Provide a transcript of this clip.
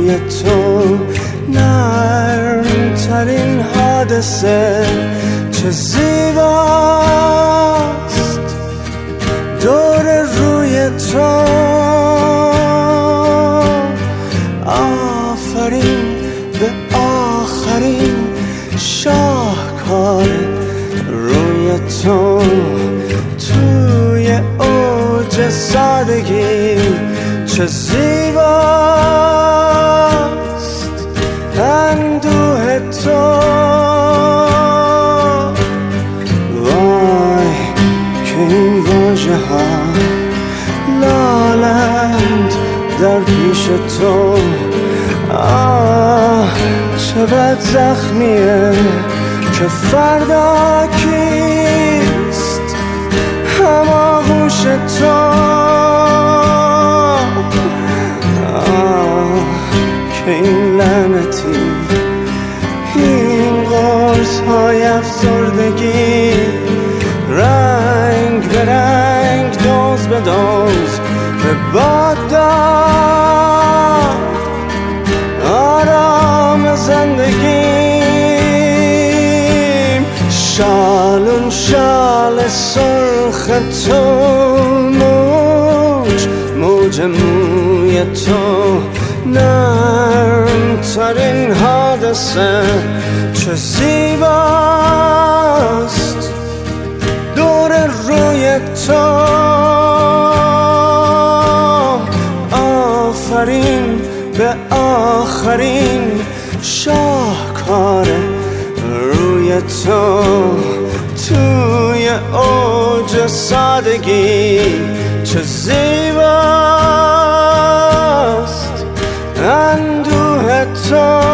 روی تو نرم ترین حادثه چه زیباست دور روی تو آفرین به آخرین شاهکار روی تو توی اوج سادگی چه زیباست اندوه تو وای که این واژه ها لالند در پیش تو چه بد زخمیه که فردا کیست هماغوش تو که این لعنتی این قرص های افسردگی رنگ به رنگ دوز به دوز به باد داد آرام زندگیم شالون شال سرخ تو موج موی تو نرم ترین حادثه چه زیباست دور روی تو آفرین به آخرین شاهکار روی تو توی اوج سادگی چه زیباست اندوه تو